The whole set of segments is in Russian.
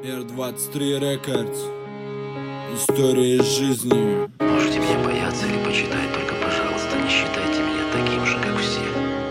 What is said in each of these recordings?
R23 Records. История из жизни. Можете меня бояться или почитать, только, пожалуйста, не считайте меня таким же, как все.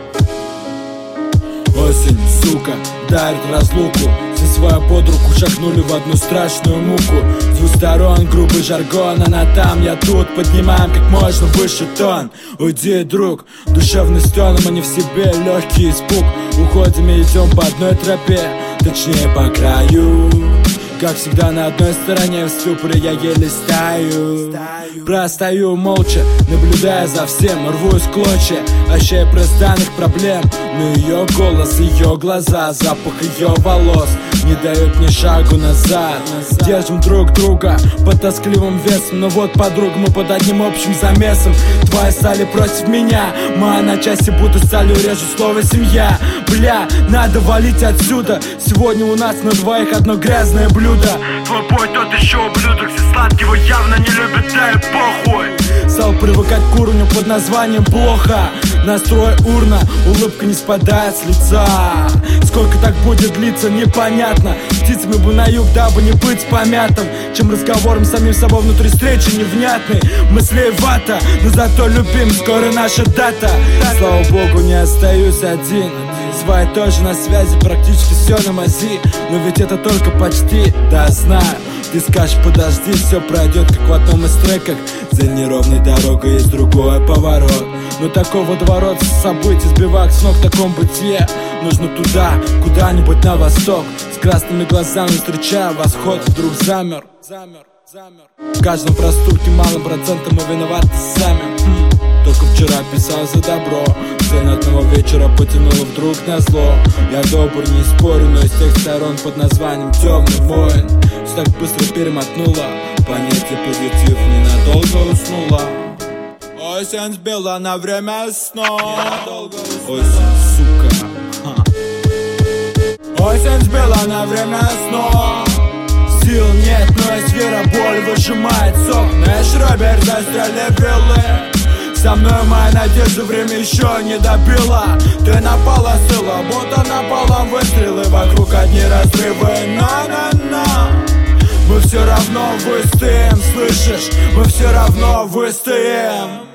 Осень, сука, дарит разлуку. Все свою под руку шагнули в одну страшную муку. С двух сторон грубый жаргон, она там, я тут. Поднимаем как можно выше тон. Уйди, друг, душевный стон, а не в себе легкий испуг. Уходим и идем по одной тропе, точнее по краю. Как всегда на одной стороне, в ступоре я еле стою. Простою молча, наблюдая за всем, рвусь в клочья, ощущая простанных проблем. Но ее голос, ее глаза, запах ее волос не дают мне шагу назад. Держим друг друга под тоскливым весом. Но вот, подруга, мы под одним общим замесом. Твои стали против меня, моя на части будто сталью режу слово семья. Бля, надо валить отсюда. Сегодня у нас на двоих одно грязное блюдо. Твой бой тот еще ублюдок, все сладкого явно не любят, да и похуй. Стал привыкать к уровню под названием плохо. Настрой урна, улыбка не спадает с лица. Сколько так будет длиться, непонятно. Птицами бы на юг, дабы не быть помятым, чем разговором с самим собой внутри встречи невнятной. Мыслей вата, но зато любим, скоро наша дата. Слава богу, не остаюсь один. Свои тоже на связи, практически все на мази. Но ведь это только почти, да знаю. Ты скажешь, подожди, все пройдет, как в одном из треков. За неровной дорогой есть другой поворот. Но такой водоворот событий сбивает с ног в таком бытие. Нужно туда, куда-нибудь на восток. С красными глазами встречая восход, вдруг замер. В каждом проступке малым процентом мы виноваты сами. Только вчера писал за добро, цель одного вечера потянула вдруг на зло. Я добр, не спорю, но из тех сторон под названием темный воин. Все так быстро перемотнуло, понятие позитив ненадолго уснуло. Осень сбила на время снов. Осень, сука. Осень сбила на время снов. Сил нет, но есть вера, боль выжимает сок. Наш Роберт застряли виллы. Со мной моя надежда время еще не добила. Ты напала сила, будто напалом выстрелы. Вокруг одни разрывы, на-на-на. Мы все равно выстоим, слышишь? Мы все равно выстоим.